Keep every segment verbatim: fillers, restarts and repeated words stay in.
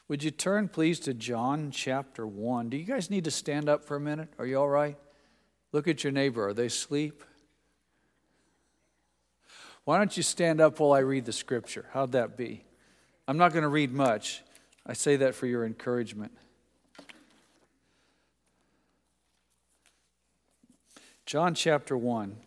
Would you turn, please, to John chapter one? Do you guys need to stand up for a minute? Are you all right? Look at your neighbor. Are they asleep? Why don't you stand up while I read the scripture? How'd that be? I'm not going to read much. I say that for your encouragement. John chapter one.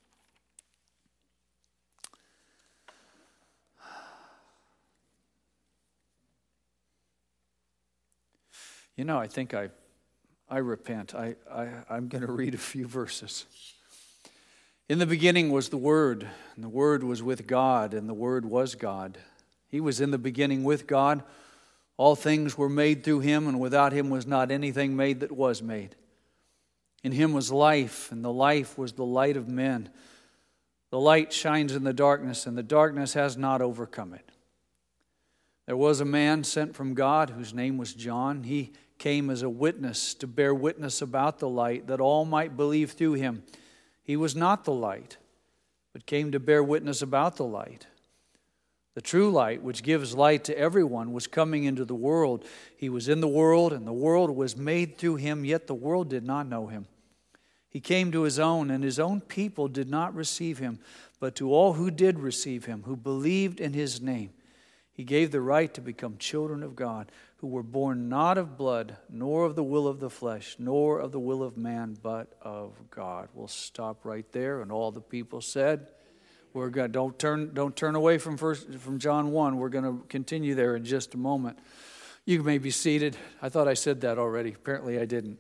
You know, I think I I repent. I, I, I'm going to read a few verses. In the beginning was the Word, and the Word was with God, and the Word was God. He was in the beginning with God. All things were made through Him, and without Him was not anything made that was made. In Him was life, and the life was the light of men. The light shines in the darkness, and the darkness has not overcome it. There was a man sent from God whose name was John. He came as a witness to bear witness about the light, that all might believe through him. He was not the light, but came to bear witness about the light. The true light, which gives light to everyone, was coming into the world. He was in the world, and the world was made through him, yet the world did not know him. He came to his own, and his own people did not receive him. But to all who did receive him, who believed in his name, he gave the right to become children of God, who were born not of blood, nor of the will of the flesh, nor of the will of man, but of God. We'll stop right there, and all the people said, "We're going. Don't turn. Don't turn away from first from John one. We're going to continue there in just a moment. You may be seated. I thought I said that already. Apparently, I didn't.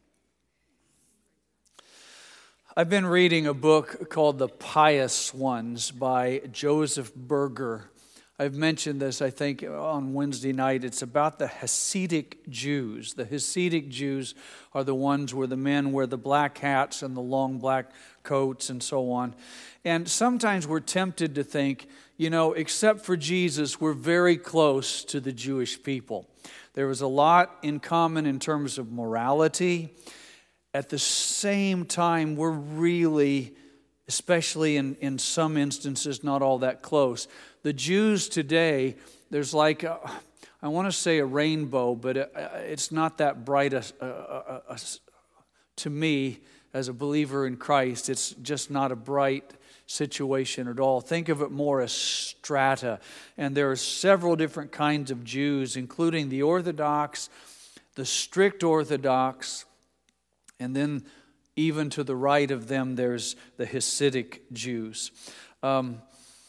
I've been reading a book called The Pious Ones by Joseph Berger. I've mentioned this, I think, on Wednesday night. It's about the Hasidic Jews. The Hasidic Jews are the ones where the men wear the black hats and the long black coats and so on. And sometimes we're tempted to think, you know, except for Jesus, we're very close to the Jewish people. There was a lot in common in terms of morality. At the same time, we're really, especially in, in some instances, not all that close. The Jews today, there's like, a, I want to say a rainbow, but it, it's not that bright a, a, a, a, to me as a believer in Christ. It's just not a bright situation at all. Think of it more as strata. And there are several different kinds of Jews, including the Orthodox, the strict Orthodox, and then even to the right of them, there's the Hasidic Jews. Um,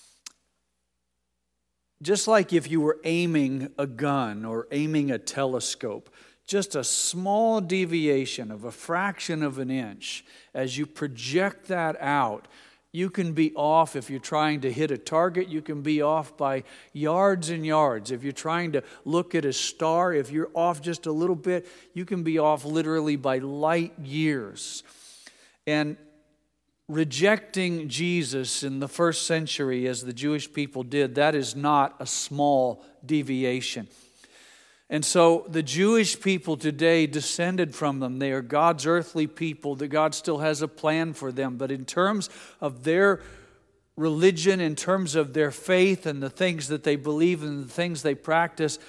just like if you were aiming a gun or aiming a telescope, just a small deviation of a fraction of an inch, as you project that out, you can be off. If you're trying to hit a target, you can be off by yards and yards. If you're trying to look at a star, if you're off just a little bit, you can be off literally by light years. And rejecting Jesus in the first century, as the Jewish people did, that is not a small deviation. And so the Jewish people today descended from them. They are God's earthly people, that God still has a plan for them. But in terms of their religion, in terms of their faith and the things that they believe and the things they practice,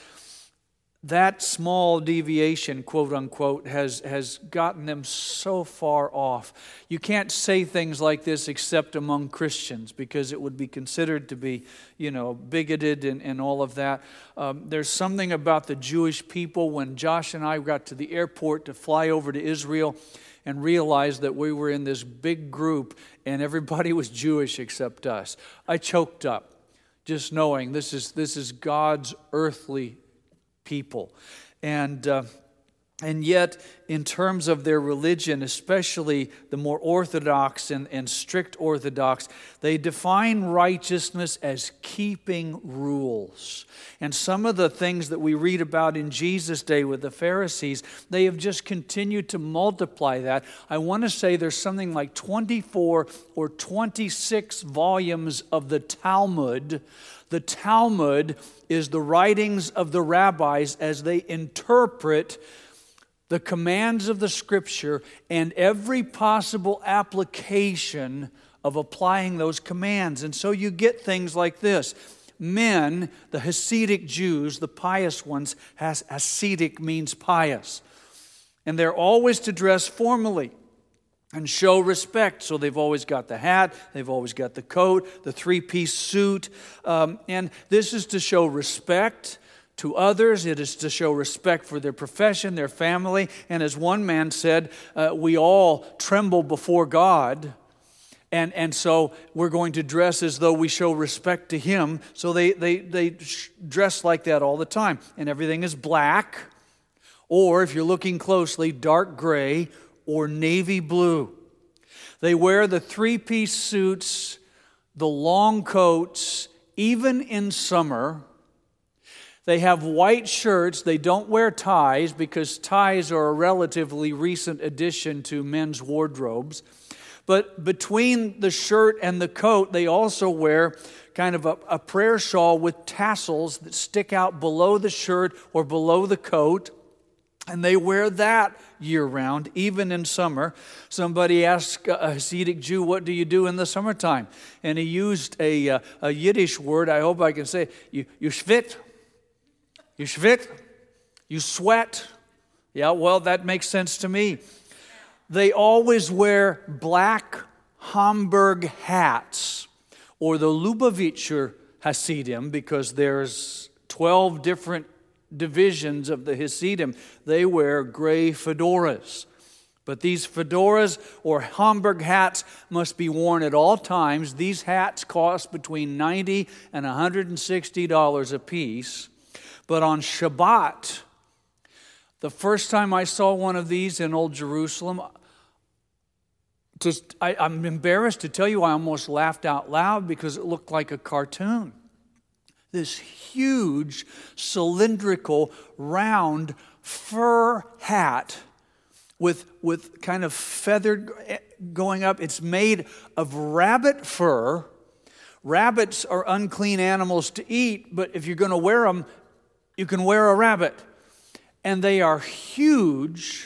that small deviation, quote unquote, has, has gotten them so far off. You can't say things like this except among Christians, because it would be considered to be, you know, bigoted and, and all of that. Um, there's something about the Jewish people. When Josh and I got to the airport to fly over to Israel and realized that we were in this big group and everybody was Jewish except us, I choked up just knowing this is this is God's earthly people. And uh, and yet, in terms of their religion, especially the more orthodox and, and strict Orthodox, they define righteousness as keeping rules. And some of the things that we read about in Jesus' day with the Pharisees, they have just continued to multiply that. I want to say there's something like twenty-four or twenty-six volumes of the Talmud. The Talmud is the writings of the rabbis as they interpret the commands of the Scripture and every possible application of applying those commands. And so you get things like this. men, the Hasidic Jews, the pious ones, has Hasidic means pious. And they're always to dress formally and show respect. So they've always got the hat, they've always got the coat, the three-piece suit. Um, and this is to show respect to others. It is to show respect for their profession, their family. And as one man said, uh, we all tremble before God. And, and so we're going to dress as though we show respect to Him. So they, they, they dress like that all the time. And everything is black. Or if you're looking closely, dark gray or navy blue. They wear the three-piece suits, the long coats, even in summer. They have white shirts. They don't wear ties because ties are a relatively recent addition to men's wardrobes. But between the shirt and the coat, they also wear kind of a, a prayer shawl with tassels that stick out below the shirt or below the coat. And they wear that year-round, even in summer. Somebody asked a Hasidic Jew, what do you do in the summertime? And he used a, a, a Yiddish word, I hope I can say, you, you schwit. You schwit. You sweat. Yeah, well, that makes sense to me. They always wear black Homburg hats, or the Lubavitcher Hasidim, because there's twelve different divisions of the Hasidim. They wear gray fedoras. But these fedoras or Homburg hats must be worn at all times. These hats cost between ninety dollars and one hundred sixty dollars a piece. But on Shabbat, the first time I saw one of these in Old Jerusalem, just, I, I'm embarrassed to tell you, I almost laughed out loud because it looked like a cartoon. This huge, cylindrical, round fur hat with, with kind of feathered going up. It's made of rabbit fur. Rabbits are unclean animals to eat, but if you're going to wear them, you can wear a rabbit. And they are huge.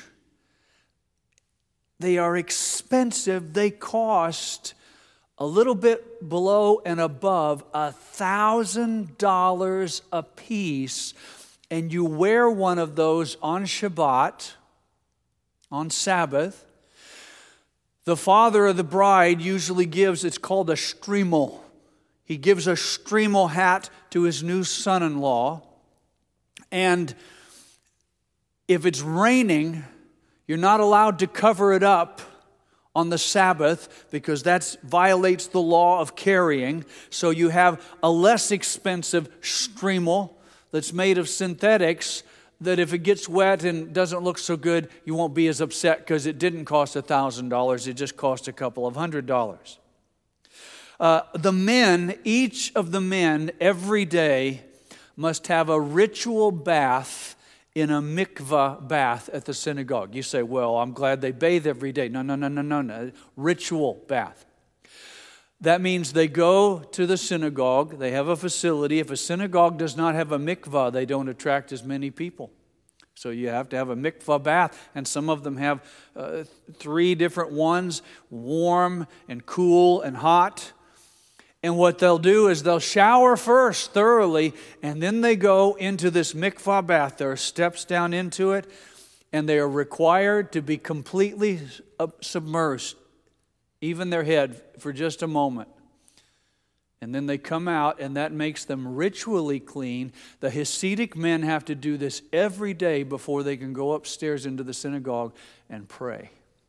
They are expensive. They cost a little bit below and above a thousand dollars a piece, and you wear one of those on Shabbat, on Sabbath. The father of the bride usually gives, it's called a shtreimel. He gives a shtreimel hat to his new son-in-law, and if it's raining, you're not allowed to cover it up on the Sabbath because that violates the law of carrying. So you have a less expensive shtreimel that's made of synthetics that if it gets wet and doesn't look so good, you won't be as upset because it didn't cost one thousand dollars. It just cost a couple of hundred dollars. Uh, the men, each of the men every day must have a ritual bath in a mikvah bath at the synagogue. You say, well, I'm glad they bathe every day. No, no, no, no, no, no. Ritual bath. That means they go to the synagogue. They have a facility. If a synagogue does not have a mikvah, they don't attract as many people. So you have to have a mikvah bath. And some of them have uh, three different ones, warm and cool and hot. And what they'll do is they'll shower first thoroughly, and then they go into this mikvah bath. There are steps down into it, and they are required to be completely submerged, even their head, for just a moment. And then they come out, and that makes them ritually clean. The Hasidic men have to do this every day before they can go upstairs into the synagogue and pray.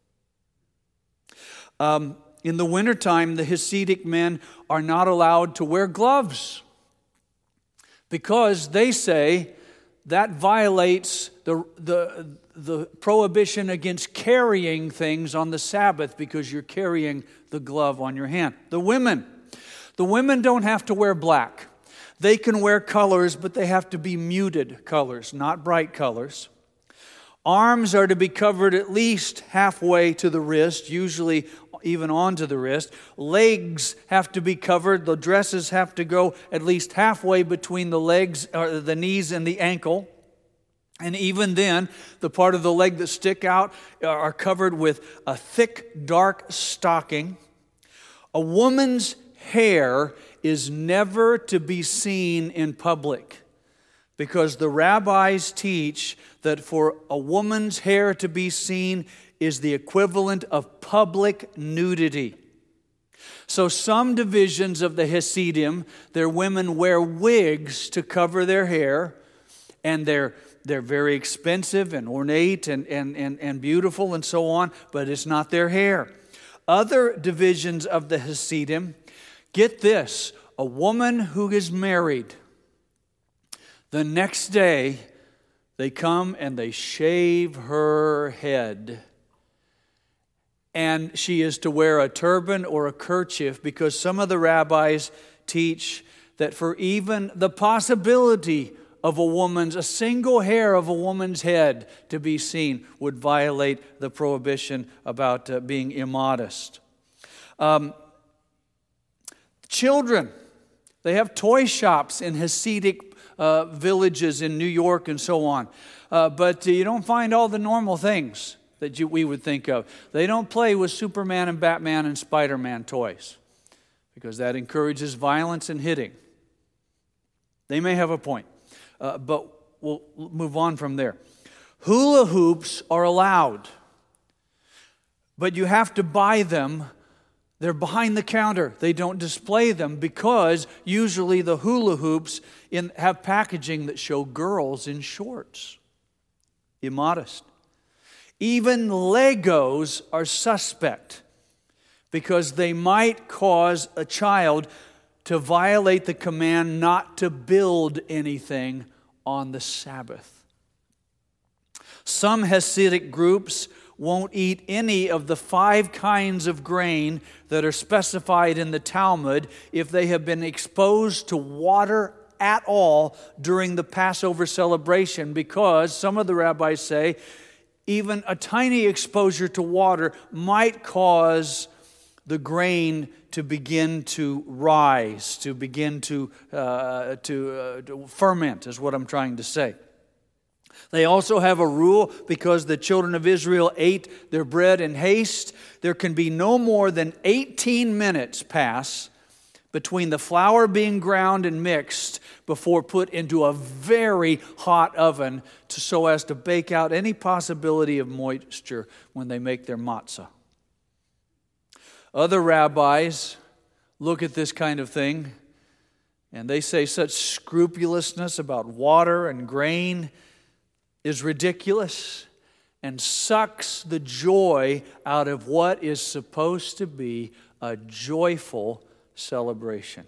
Um... In the wintertime, the Hasidic men are not allowed to wear gloves because they say that violates the, the, the prohibition against carrying things on the Sabbath because you're carrying the glove on your hand. The women, the women don't have to wear black. They can wear colors, but they have to be muted colors, not bright colors. Arms are to be covered at least halfway to the wrist, usually even onto the wrist. Legs have to be covered. The dresses have to go at least halfway between the legs, or the knees and the ankle. And even then, the part of the leg that stick out are covered with a thick, dark stocking. A woman's hair is never to be seen in public, because the rabbis teach that for a woman's hair to be seen is the equivalent of public nudity. So some divisions of the Hasidim, their women wear wigs to cover their hair, and they're they're very expensive and ornate and, and, and, and beautiful and so on, but it's not their hair. Other divisions of the Hasidim, get this, a woman who is married, the next day they come and they shave her head. And she is to wear a turban or a kerchief, because some of the rabbis teach that for even the possibility of a woman's, a single hair of a woman's head to be seen would violate the prohibition about uh, being immodest. Um, children, they have toy shops in Hasidic uh, villages in New York and so on. Uh, but uh, you don't find all the normal things that you, we would think of. They don't play with Superman and Batman and Spider-Man toys, because that encourages violence and hitting. They may have a point, uh, but we'll move on from there. Hula hoops are allowed, but you have to buy them. They're behind the counter. They don't display them, because usually the hula hoops in, have packaging that show girls in shorts. Immodest. Even Legos are suspect, because they might cause a child to violate the command not to build anything on the Sabbath. Some Hasidic groups won't eat any of the five kinds of grain that are specified in the Talmud if they have been exposed to water at all during the Passover celebration, because some of the rabbis say even a tiny exposure to water might cause the grain to begin to rise, to begin to, uh, to, uh, to ferment, is what I'm trying to say. They also have a rule, because the children of Israel ate their bread in haste. There can be no more than eighteen minutes pass between the flour being ground and mixed before put into a very hot oven to, so as to bake out any possibility of moisture when they make their matzah. Other rabbis look at this kind of thing and they say such scrupulousness about water and grain is ridiculous and sucks the joy out of what is supposed to be a joyful celebration.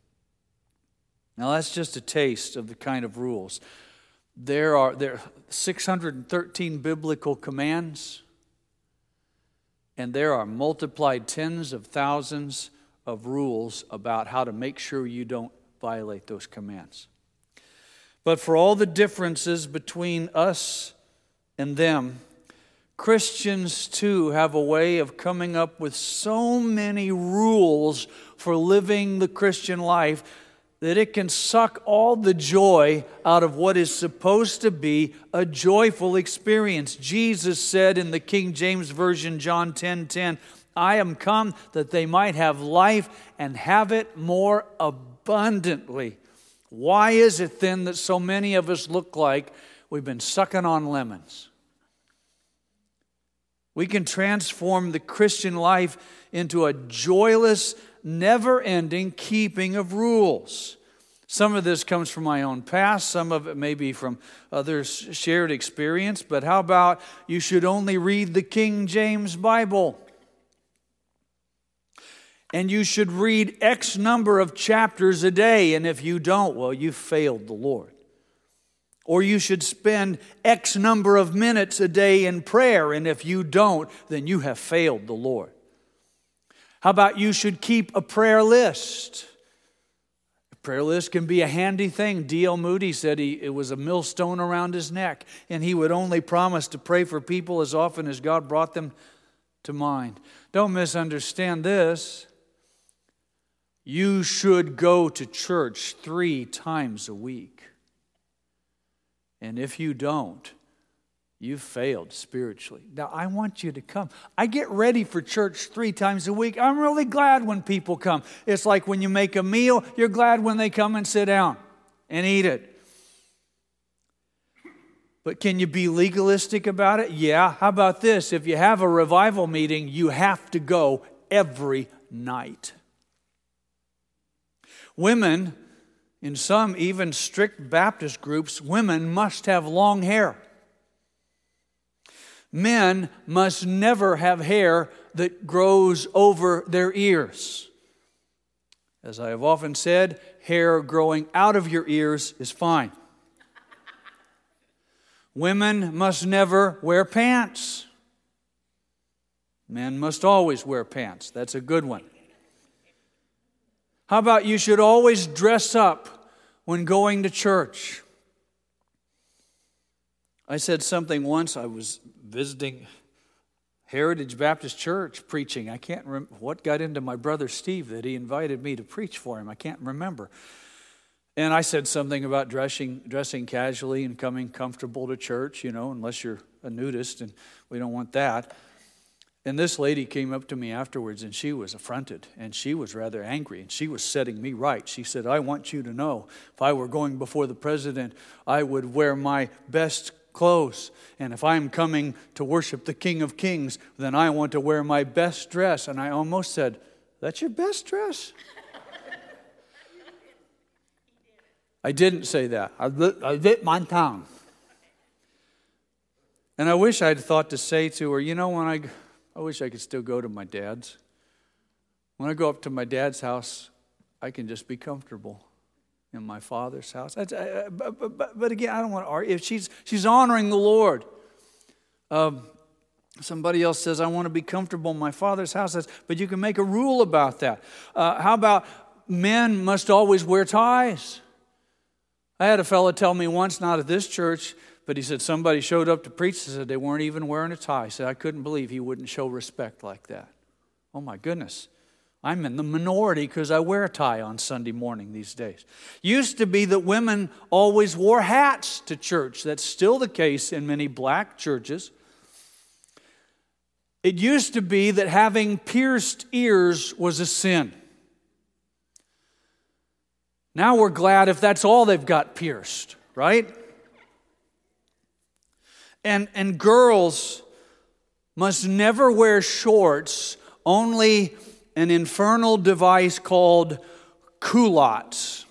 Now that's just a taste of the kind of rules. There are there are six hundred thirteen biblical commands, and there are multiplied tens of thousands of rules about how to make sure you don't violate those commands. But for all the differences between us and them, Christians too have a way of coming up with so many rules for living the Christian life that it can suck all the joy out of what is supposed to be a joyful experience. Jesus said in the King James Version, John ten ten, I am come that they might have life and have it more abundantly. Why is it then that so many of us look like we've been sucking on lemons? We can transform the Christian life into a joyless, never-ending keeping of rules. Some of this comes from my own past. Some of it may be from others' shared experience. But how about you should only read the King James Bible? And you should read X number of chapters a day. And if you don't, well, you failed the Lord. Or you should spend X number of minutes a day in prayer. And if you don't, then you have failed the Lord. How about you should keep a prayer list? A prayer list can be a handy thing. D L Moody said he, it was a millstone around his neck. And he would only promise to pray for people as often as God brought them to mind. Don't misunderstand this. You should go to church three times a week. And if you don't, you failed spiritually. Now, I want you to come. I get ready for church three times a week. I'm really glad when people come. It's like when you make a meal, you're glad when they come and sit down and eat it. But can you be legalistic about it? Yeah. How about this? If you have a revival meeting, you have to go every night. Women, in some even strict Baptist groups, women must have long hair. Men must never have hair that grows over their ears. As I have often said, hair growing out of your ears is fine. Women must never wear pants. Men must always wear pants. That's a good one. How about you should always dress up when going to church? I said something once. I was visiting Heritage Baptist Church preaching. I can't remember what got into my brother Steve that he invited me to preach for him. I can't remember. And I said something about dressing dressing casually and coming comfortable to church, you know, unless you're a nudist, and we don't want that. And this lady came up to me afterwards, and she was affronted, and she was rather angry, and she was setting me right. She said, I want you to know, if I were going before the president, I would wear my best clothes. And if I'm coming to worship the King of Kings, then I want to wear my best dress. And I almost said, that's your best dress? I didn't say that. I bit, I bit my tongue. And I wish I'd thought to say to her, you know, when I, I wish I could still go to my dad's. When I go up to my dad's house, I can just be comfortable in my Father's house. I, I, but, but, but again, I don't want to argue. If she's she's honoring the Lord. Um, somebody else says, I want to be comfortable in my Father's house. Says, but you can make a rule about that. Uh, how about men must always wear ties? I had a fellow tell me once, not at this church, but he said somebody showed up to preach and said they weren't even wearing a tie. He said, I couldn't believe he wouldn't show respect like that. Oh my goodness. I'm in the minority because I wear a tie on Sunday morning these days. Used to be that women always wore hats to church. That's still the case in many black churches. It used to be that having pierced ears was a sin. Now we're glad if that's all they've got pierced, right? And, and girls must never wear shorts, only an infernal device called culottes.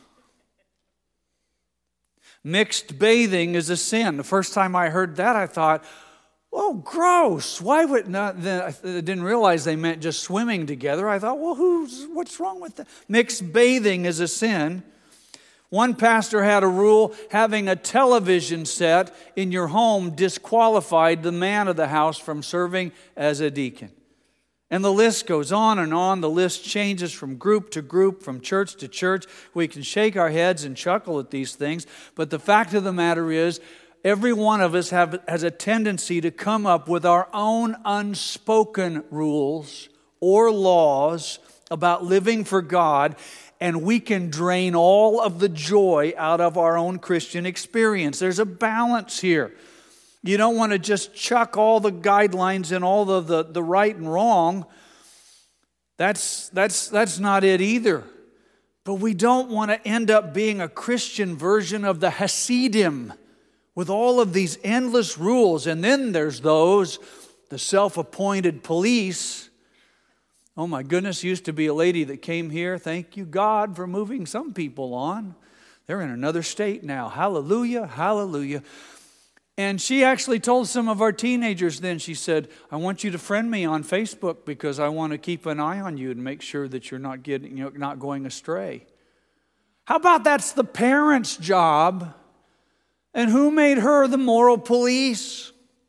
Mixed bathing is a sin. The first time I heard that, I thought, oh, gross. Why would not? I didn't realize they meant just swimming together. I thought, well, who's, what's wrong with that? Mixed bathing is a sin. One pastor had a rule, having a television set in your home disqualified the man of the house from serving as a deacon. And the list goes on and on. The list changes from group to group, from church to church. We can shake our heads and chuckle at these things. But the fact of the matter is, every one of us have, has a tendency to come up with our own unspoken rules or laws about living for God, and we can drain all of the joy out of our own Christian experience. There's a balance here. You don't want to just chuck all the guidelines and all the, the, the right and wrong. That's, that's, that's not it either. But we don't want to end up being a Christian version of the Hasidim with all of these endless rules. And then there's those, the self-appointed police. Oh my goodness, used to be a lady that came here. Thank you, God, for moving some people on. They're in another state now. Hallelujah, hallelujah. And she actually told some of our teenagers then, she said, I want you to friend me on Facebook because I want to keep an eye on you and make sure that you're not getting, you know, not going astray. How about that's the parents' job? And who made her the moral police?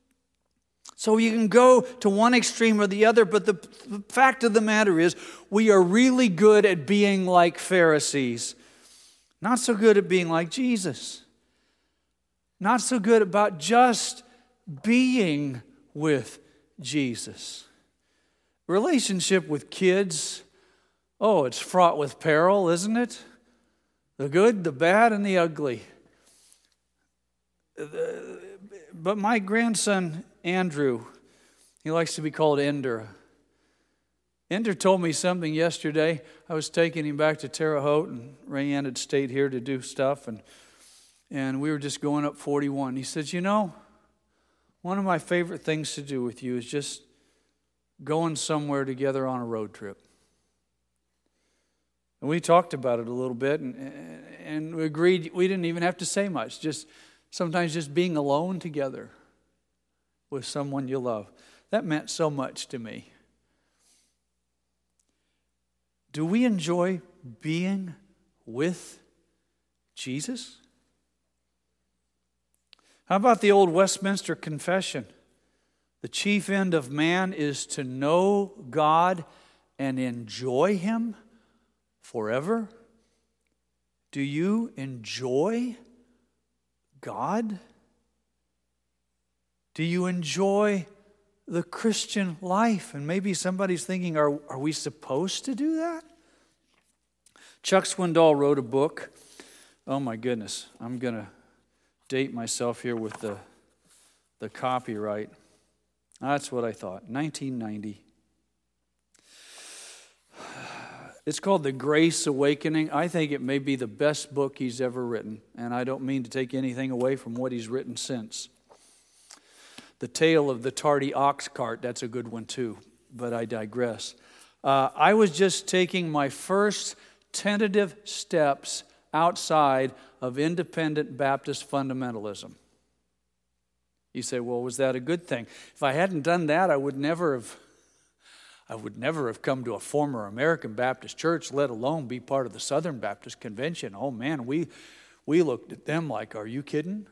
So you can go to one extreme or the other, but the, the fact of the matter is we are really good at being like Pharisees. Not so good at being like Jesus. Not so good about just being with Jesus. Relationship with kids, oh, it's fraught with peril, isn't it? The good, the bad, and the ugly. but my grandson, Andrew, he likes to be called Ender. Ender told me something yesterday. I was taking him back to Terre Haute, and Rayanne had stayed here to do stuff, and and we were just going up forty-one. He says, you know, one of my favorite things to do with you is just going somewhere together on a road trip. And we talked about it a little bit, and, and we agreed we didn't even have to say much. Just sometimes just being alone together with someone you love. That meant so much to me. Do we enjoy being with Jesus? How about the old Westminster Confession? The chief end of man is to know God and enjoy Him forever. Do you enjoy God? Do you enjoy the Christian life? And maybe somebody's thinking, are, are we supposed to do that? Chuck Swindoll wrote a book. Oh my goodness, I'm going to date myself here with the, the copyright. That's what I thought, nineteen ninety. It's called The Grace Awakening. I think it may be the best book he's ever written, and I don't mean to take anything away from what he's written since. The Tale of the Tardy Ox Cart, that's a good one too, but I digress. Uh, I was just taking my first tentative steps outside of independent Baptist fundamentalism. You say, well, was that a good thing? If I hadn't done that, I would never have I would never have come to a former American Baptist church, let alone be part of the Southern Baptist Convention. Oh man, we we looked at them like, are you kidding?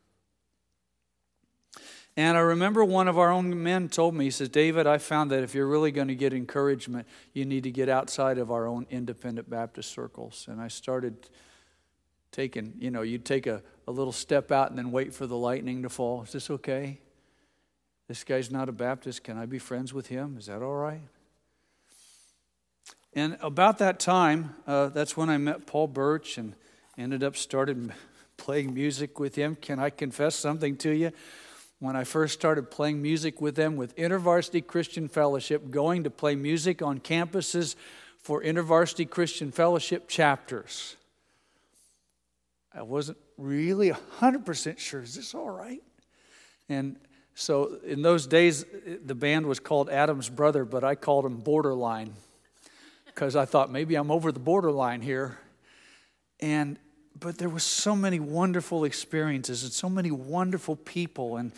And I remember one of our own men told me, he says, David, I found that if you're really going to get encouragement, you need to get outside of our own independent Baptist circles. And I started taking, you know, you'd take a, a little step out and then wait for the lightning to fall. Is this okay? This guy's not a Baptist. Can I be friends with him? Is that all right? And about that time, uh, that's when I met Paul Birch and ended up started playing music with him. Can I confess something to you? When I first started playing music with them with InterVarsity Christian Fellowship, going to play music on campuses for InterVarsity Christian Fellowship chapters, I wasn't really one hundred percent sure, is this all right? And so in those days, the band was called Adam's Brother, but I called them Borderline because I thought maybe I'm over the borderline here. And but there were so many wonderful experiences and so many wonderful people. And,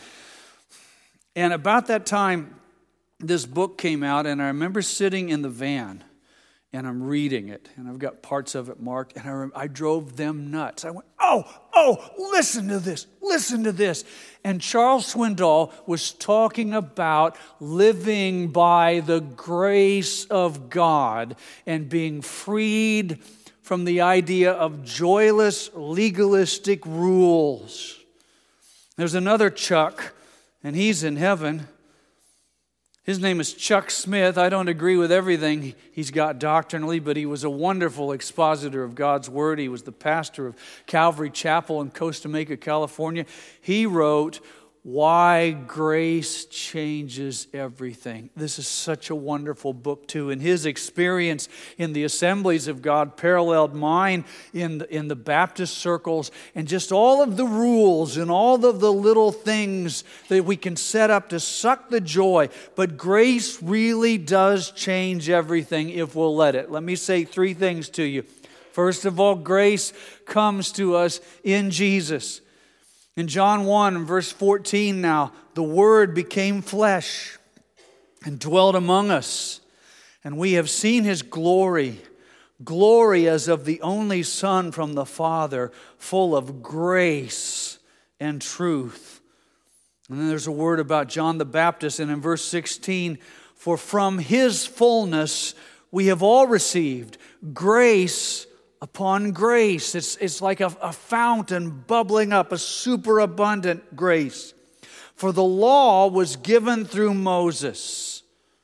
and about that time, this book came out, and I remember sitting in the van, and I'm reading it, and I've got parts of it marked, and I, rem- I drove them nuts. I went, oh, oh, listen to this, listen to this. And Charles Swindoll was talking about living by the grace of God and being freed from the idea of joyless, legalistic rules. There's another Chuck, and he's in heaven. His name is Chuck Smith. I don't agree with everything he's got doctrinally, but he was a wonderful expositor of God's Word. He was the pastor of Calvary Chapel in Costa Mesa, California. He wrote, Why Grace Changes Everything. This is such a wonderful book too. And his experience in the Assemblies of God paralleled mine in the, in the Baptist circles, and just all of the rules and all of the little things that we can set up to suck the joy. But grace really does change everything if we'll let it. Let me say three things to you. First of all, grace comes to us in Jesus. In John one, verse fourteen now, the Word became flesh and dwelt among us, and we have seen His glory, glory as of the only Son from the Father, full of grace and truth. And then there's a word about John the Baptist, and in verse sixteen, for from His fullness we have all received grace upon grace. It's, it's like a, a fountain bubbling up, a superabundant grace. For the law was given through Moses.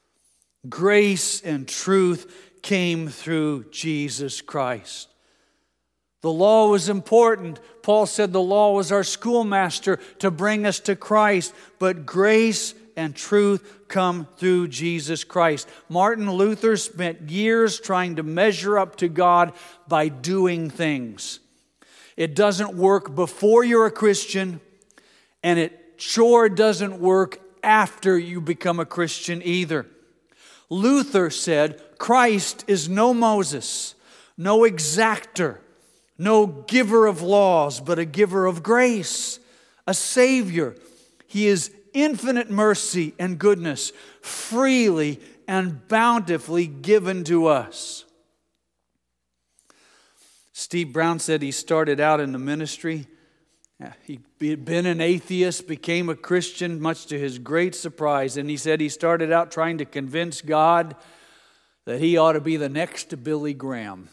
Grace and truth came through Jesus Christ. The law was important, Paul said the law was our schoolmaster to bring us to Christ, but grace and truth come through Jesus Christ. Martin Luther spent years trying to measure up to God by doing things. It doesn't work before you're a Christian, and it sure doesn't work after you become a Christian either. Luther said, Christ is no Moses, no exactor, no giver of laws, but a giver of grace, a Savior. He is infinite mercy and goodness, freely and bountifully given to us. Steve Brown said he started out in the ministry. He had been an atheist, became a Christian, much to his great surprise. And he said he started out trying to convince God that he ought to be the next to Billy Graham.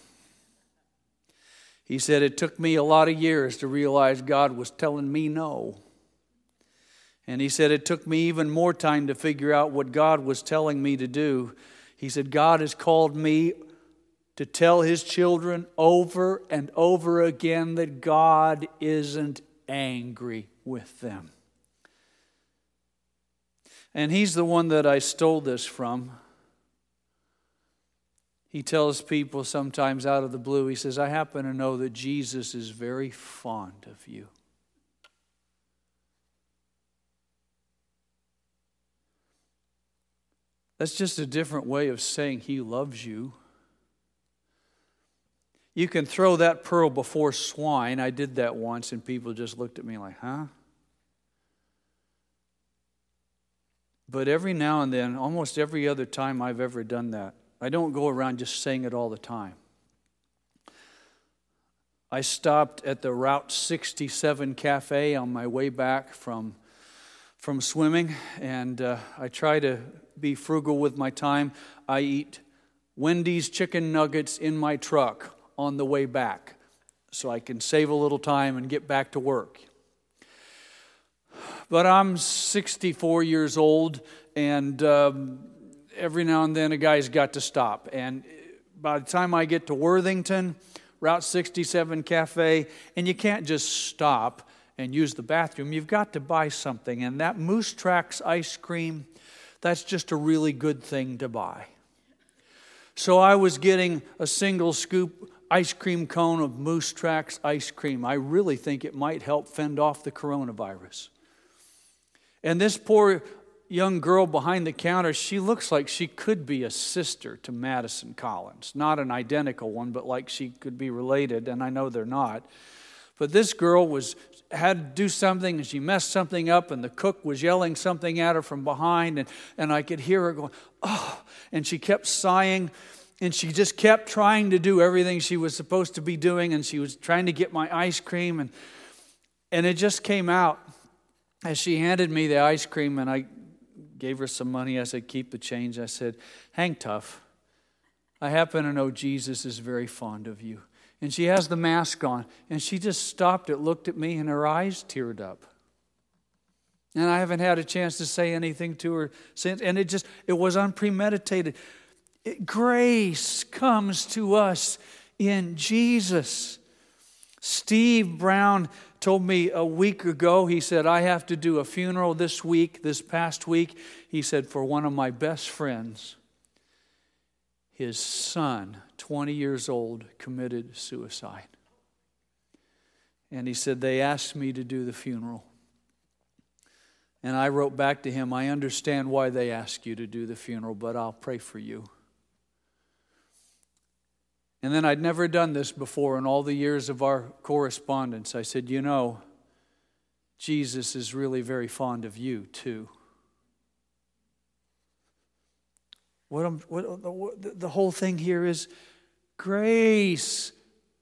He said, it took me a lot of years to realize God was telling me no. And he said, it took me even more time to figure out what God was telling me to do. He said, God has called me to tell His children over and over again that God isn't angry with them. And he's the one that I stole this from. He tells people sometimes out of the blue, he says, I happen to know that Jesus is very fond of you. That's just a different way of saying He loves you. You can throw that pearl before swine. I did that once and people just looked at me like, huh? But every now and then, almost every other time I've ever done that, I don't go around just saying it all the time. I stopped at the Route sixty-seven Cafe on my way back from, from swimming, and uh, I try to be frugal with my time. I eat Wendy's chicken nuggets in my truck on the way back so I can save a little time and get back to work. But I'm sixty-four years old, and um, every now and then a guy's got to stop. And by the time I get to Worthington, Route sixty-seven Cafe, and you can't just stop and use the bathroom. You've got to buy something. And that Moose Tracks ice cream, that's just a really good thing to buy. So I was getting a single scoop ice cream cone of Moose Tracks ice cream. I really think it might help fend off the coronavirus. And this poor young girl behind the counter, she looks like she could be a sister to Madison Collins. Not an identical one, but like she could be related, and I know they're not. But this girl was had to do something, and she messed something up, and the cook was yelling something at her from behind, and, and I could hear her going, oh, and she kept sighing, and she just kept trying to do everything she was supposed to be doing, and she was trying to get my ice cream, and and it just came out as she handed me the ice cream, and I gave her some money. I said, keep the change. I said, hang tough. I happen to know Jesus is very fond of you. And she has the mask on. And she just stopped it, looked at me, and her eyes teared up. And I haven't had a chance to say anything to her since. And it just, it was unpremeditated. It, grace comes to us in Jesus. Steve Brown told me a week ago, he said, I have to do a funeral this week, this past week. He said, for one of my best friends. His son, twenty years old, committed suicide. And he said, they asked me to do the funeral. And I wrote back to him, I understand why they asked you to do the funeral, but I'll pray for you. And then I'd never done this before in all the years of our correspondence. I said, you know, Jesus is really very fond of you too. What, I'm, what, what the whole thing here is grace,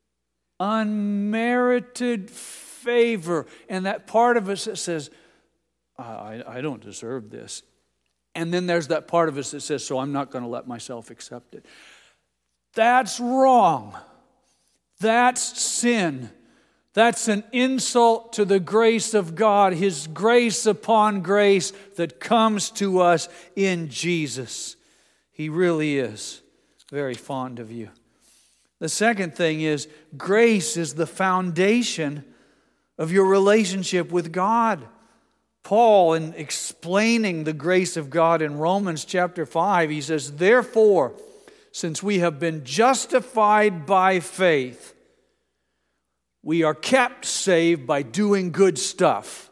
unmerited favor. And that part of us that says, I, I don't deserve this. And then there's that part of us that says, so I'm not going to let myself accept it. That's wrong. That's sin. That's an insult to the grace of God, His grace upon grace that comes to us in Jesus. He really is very fond of you. The second thing is, grace is the foundation of your relationship with God. Paul, in explaining the grace of God in Romans chapter five, he says, therefore, since we have been justified by faith, we are kept saved by doing good stuff.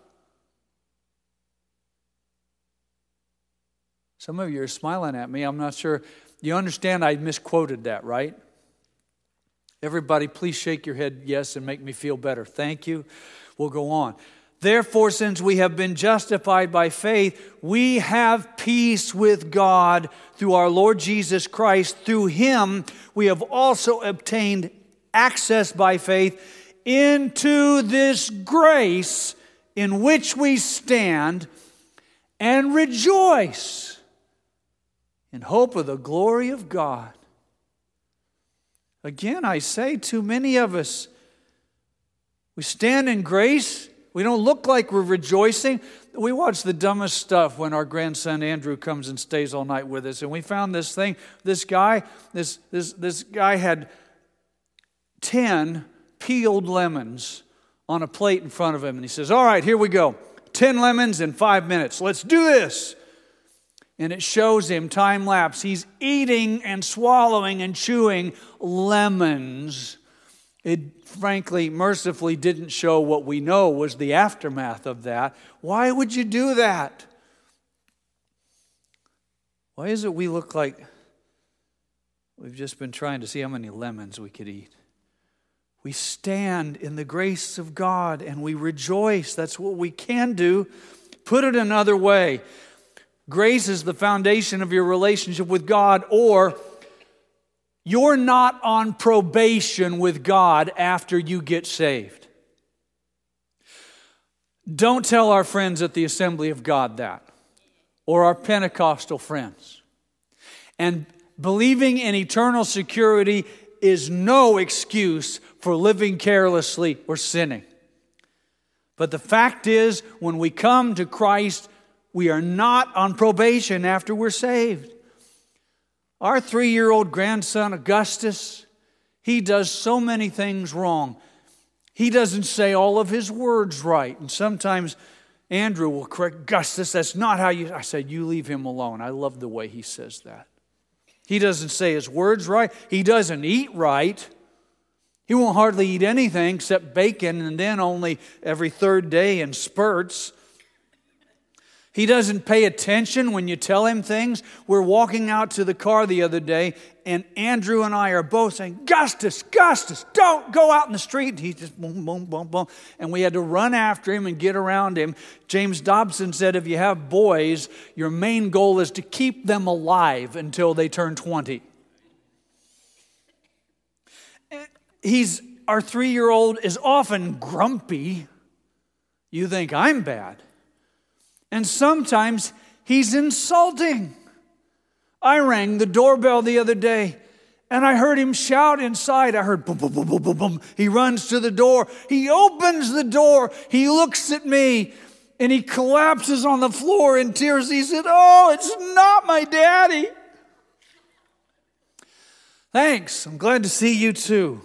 Some of you are smiling at me. I'm not sure. You understand I misquoted that, right? Everybody, please shake your head yes and make me feel better. Thank you. We'll go on. Therefore, since we have been justified by faith, we have peace with God through our Lord Jesus Christ. Through Him, we have also obtained access by faith into this grace in which we stand and rejoice in hope of the glory of God. Again, I say, too many of us, we stand in grace. We don't look like we're rejoicing. We watch the dumbest stuff when our grandson Andrew comes and stays all night with us. And we found this thing, this guy, this, this, this guy had ten peeled lemons on a plate in front of him. And he says, all right, here we go. ten lemons in five minutes. Let's do this. And it shows him, time lapse, he's eating and swallowing and chewing lemons. It frankly, mercifully didn't show what we know was the aftermath of that. Why would you do that? Why is it we look like we've just been trying to see how many lemons we could eat? We stand in the grace of God and we rejoice. That's what we can do. Put it another way. Grace is the foundation of your relationship with God, or you're not on probation with God after you get saved. Don't tell our friends at the Assembly of God that, or our Pentecostal friends. And believing in eternal security is no excuse for living carelessly or sinning. But the fact is, when we come to Christ, we are not on probation after we're saved. Our three-year-old grandson, Augustus, he does so many things wrong. He doesn't say all of his words right. And sometimes Andrew will correct, Augustus, that's not how you... I said, you leave him alone. I love the way he says that. He doesn't say his words right. He doesn't eat right. He won't hardly eat anything except bacon, and then only every third day in spurts. He doesn't pay attention when you tell him things. We're walking out to the car the other day, and Andrew and I are both saying, Gustus, Gustus, don't go out in the street. And he just boom, boom, boom, boom. And we had to run after him and get around him. James Dobson said, if you have boys, your main goal is to keep them alive until they turn twenty. He's, our three-year-old is often grumpy. You think I'm bad. And sometimes he's insulting. I rang the doorbell the other day and I heard him shout inside. I heard boom, boom, boom, boom, boom, boom. He runs to the door. He opens the door. He looks at me and he collapses on the floor in tears. He said, oh, it's not my daddy. Thanks. I'm glad to see you too.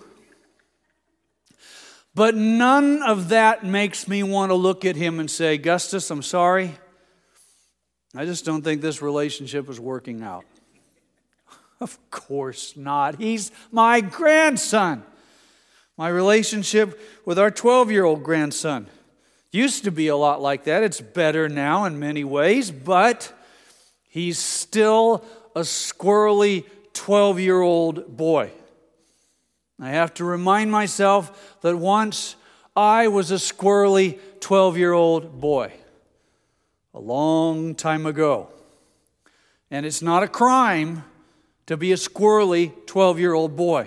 But none of that makes me want to look at him and say, Gustus, I'm sorry. I just don't think this relationship is working out. Of course not. He's my grandson. My relationship with our twelve-year-old grandson used to be a lot like that. It's better now in many ways, but he's still a squirrely twelve-year-old boy. I have to remind myself that once I was a squirrely twelve-year-old boy. A long time ago. And it's not a crime to be a squirrely twelve-year-old boy.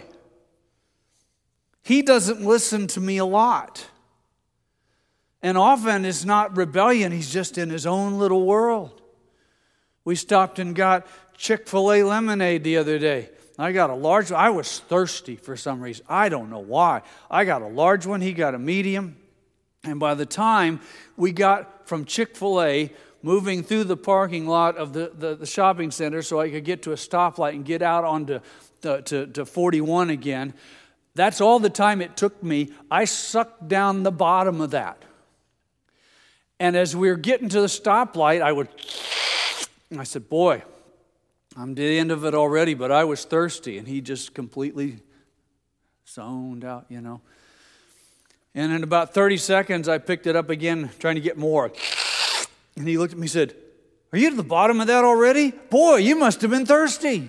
He doesn't listen to me a lot. And often it's not rebellion, he's just in his own little world. We stopped and got Chick-fil-A lemonade the other day. I got a large one. I was thirsty for some reason. I don't know why. I got a large one. He got a medium. And by the time we got from Chick-fil-A, moving through the parking lot of the, the, the shopping center so I could get to a stoplight and get out onto the, to, to forty-one again, That's all the time it took me. I sucked down the bottom of that. And as we were getting to the stoplight, I would, I said, boy, I'm to the end of it already, but I was thirsty. And he just completely zoned out, you know. And in about thirty seconds, I picked it up again, trying to get more. And he looked at me and said, are you to the bottom of that already? Boy, you must have been thirsty.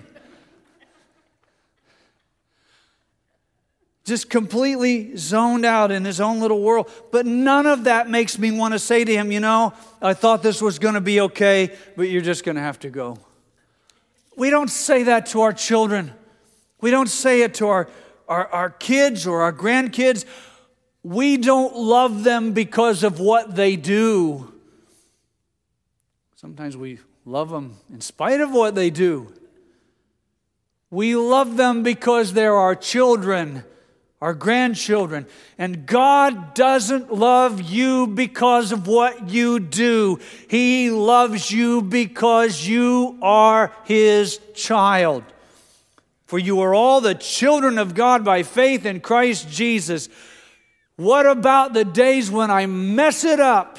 Just completely zoned out in his own little world. But none of that makes me want to say to him, you know, I thought this was going to be okay, but you're just going to have to go. We don't say that to our children. We don't say it to our, our, our kids or our grandkids. We don't love them because of what they do. Sometimes we love them in spite of what they do. We love them because they're our children, our grandchildren. And God doesn't love you because of what you do. He loves you because you are His child. For you are all the children of God by faith in Christ Jesus. What about the days when I mess it up?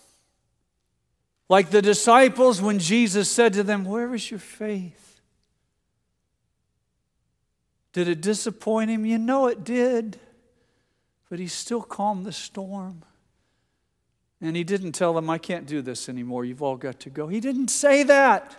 Like the disciples when Jesus said to them, where is your faith? Did it disappoint him? You know it did. But he still calmed the storm. And he didn't tell them, I can't do this anymore. You've all got to go. He didn't say that.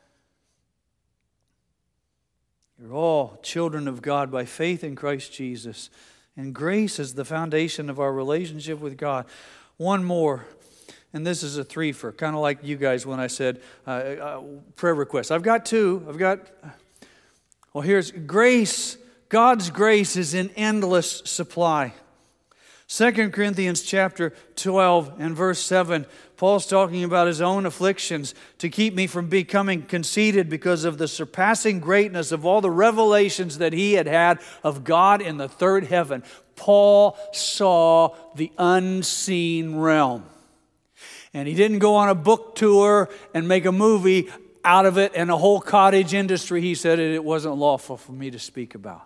You're all children of God by faith in Christ Jesus. And grace is the foundation of our relationship with God. One more. And this is a three-fer, kind of like you guys when I said uh, uh, prayer requests. I've got two. I've got, well, here's grace. God's grace is in endless supply. Second Corinthians chapter twelve and verse seven, Paul's talking about his own afflictions to keep me from becoming conceited because of the surpassing greatness of all the revelations that he had had of God in the third heaven. Paul saw the unseen realm. And he didn't go on a book tour and make a movie out of it and a whole cottage industry. He said it, it wasn't lawful for me to speak about.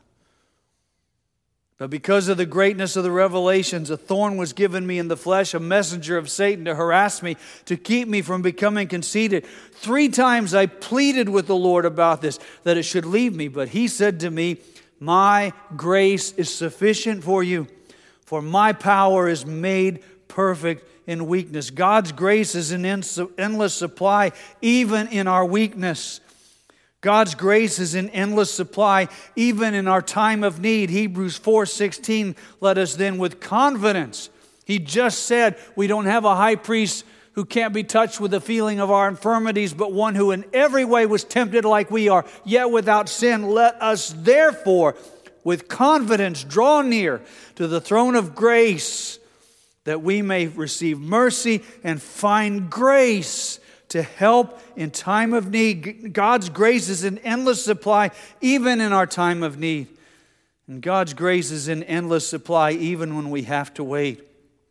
But because of the greatness of the revelations, a thorn was given me in the flesh, a messenger of Satan to harass me, to keep me from becoming conceited. Three times I pleaded with the Lord about this, that it should leave me. But He said to me, my grace is sufficient for you, for my power is made perfect in weakness. God's grace is an endless supply, even in our weakness. God's grace is in endless supply, even in our time of need. Hebrews four sixteen, let us then with confidence. He just said we don't have a high priest who can't be touched with the feeling of our infirmities, but one who in every way was tempted like we are, yet without sin. Let us therefore with confidence draw near to the throne of grace, that we may receive mercy and find grace to help in time of need. God's grace is in endless supply, even in our time of need. And God's grace is in endless supply, even when we have to wait.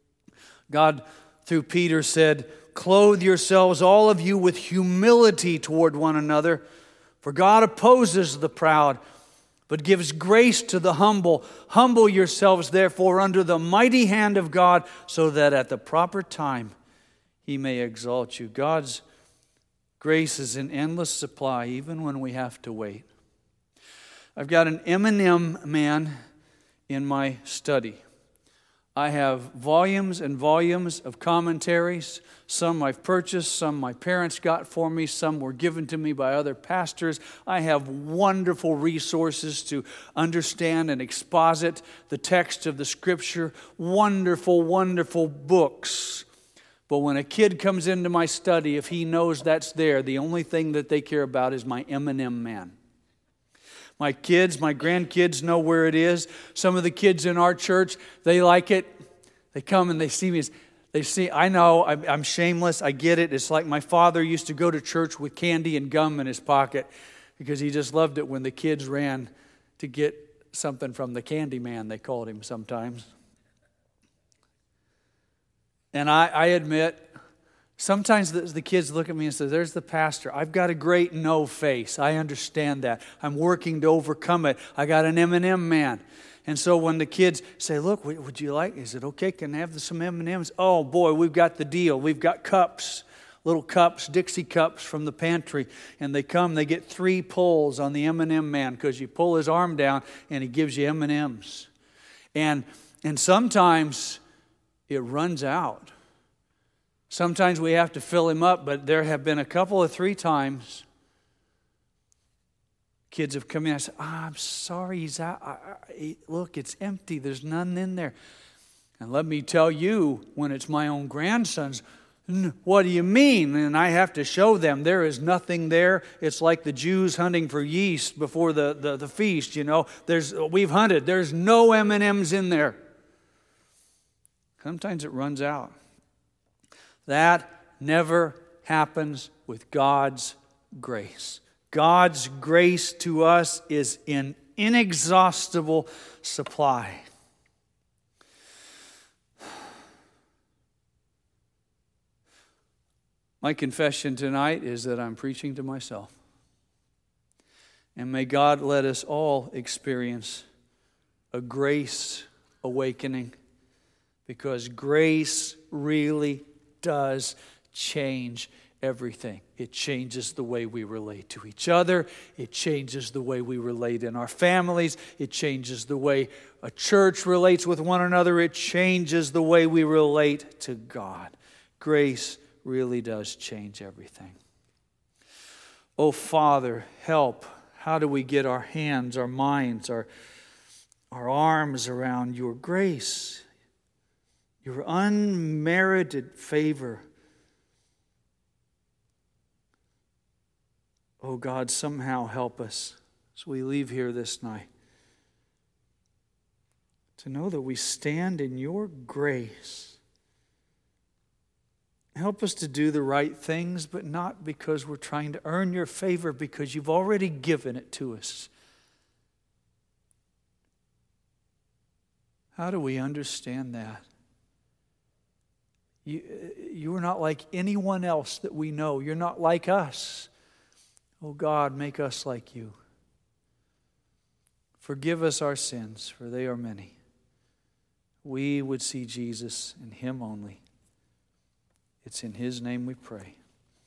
God, through Peter, said, clothe yourselves, all of you, with humility toward one another. For God opposes the proud, but gives grace to the humble. Humble yourselves, therefore, under the mighty hand of God, so that at the proper time He may exalt you. God's grace is in endless supply, even when we have to wait. I've got an M and M man in my study. I have volumes and volumes of commentaries. Some I've purchased, some my parents got for me, some were given to me by other pastors. I have wonderful resources to understand and exposit the text of the Scripture. Wonderful, wonderful books. But when a kid comes into my study, if he knows that's there, the only thing that they care about is my M and M man. My kids, my grandkids know where it is. Some of the kids in our church, they like it. They come and they see me. They see, I know, I'm shameless. I get it. It's like my father used to go to church with candy and gum in his pocket because he just loved it when the kids ran to get something from the candy man, they called him sometimes. And I, I admit Sometimes the, the kids look at me and say, there's the pastor. I've got a great no face. I understand that. I'm working to overcome it. I got an M and M man. And so when the kids say, look, would you like, is it okay? Can I have some M and M's? Oh boy, we've got the deal. We've got cups, little cups, Dixie cups from the pantry. And they come, they get three pulls on the M and M man because you pull his arm down and he gives you M and M's. And, and sometimes it runs out. Sometimes we have to fill him up, but there have been a couple of three times kids have come in and said, oh, I'm sorry, he's out. I, I, look, it's empty. There's none in there. And let me tell you, when it's my own grandsons, what do you mean? And I have to show them there is nothing there. It's like the Jews hunting for yeast before the, the, the feast, you know. There's We've hunted. There's no M and M's in there. Sometimes it runs out. That never happens with God's grace. God's grace to us is an inexhaustible supply. My confession tonight is that I'm preaching to myself. And may God let us all experience a grace awakening, because grace really does change everything. It changes the way we relate to each other. It changes the way we relate in our families. It changes the way a church relates with one another. It changes the way we relate to God. Grace really does change everything. Oh, Father, help. How do we get our hands, our minds, our, our arms around your grace, your unmerited favor? Oh God, somehow help us as we leave here this night to know that we stand in your grace. Help us to do the right things, but not because we're trying to earn your favor, because you've already given it to us. How do we understand that? You, you're not like anyone else that we know. You're not like us. Oh God, make us like you. Forgive us our sins, for they are many. We would see Jesus and Him only. It's in His name we pray.